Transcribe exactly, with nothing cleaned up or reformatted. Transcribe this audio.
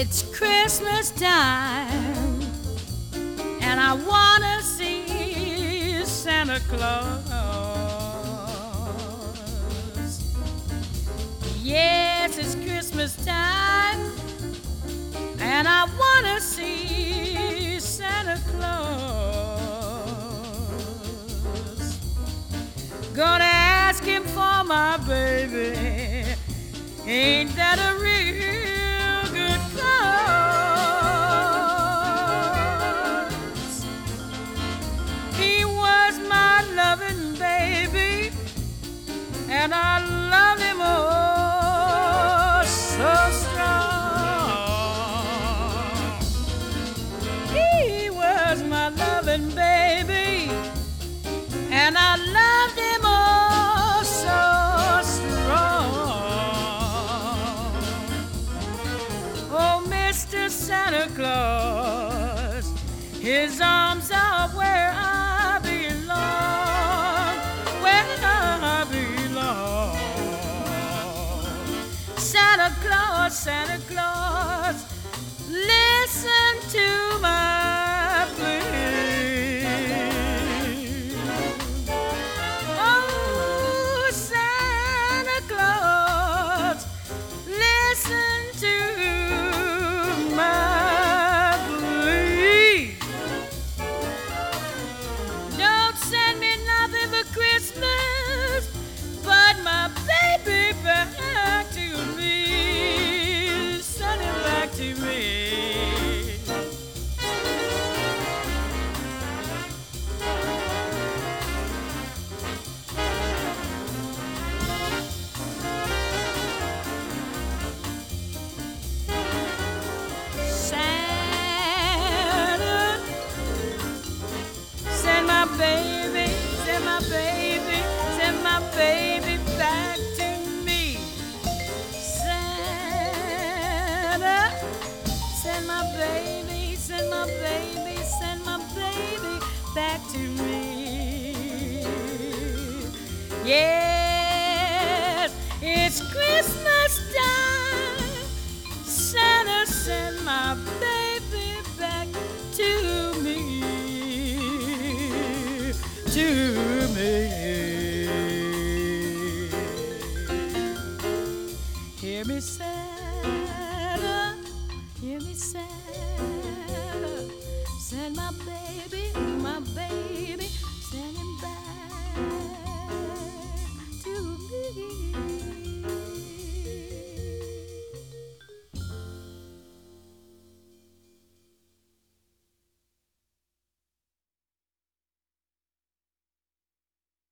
It's Christmas time, and I wanna see Santa Claus. Yes, it's Christmas time, and I wanna see Santa Claus. Gonna ask him for my baby. Ain't that a real good cause? He was my loving baby, and I loved him oh so strong. He was my loving baby, and I loved him oh so strong. Oh, Mister Santa Claus, his arms are where I belong, where I belong. Santa Claus, Santa Claus, listen to my plea. Oh, Santa Claus, listen to my plea. Don't send me nothing for Christmas but my baby back to me. Send him back to me. Santa, send my baby, send my baby, send my baby back to me. Santa, send my baby, send my baby, send my baby back to me. Yes, it's Christmas time. Santa, send my baby back to me, to me. Hear me, Santa, hear me, Santa, send my baby, my baby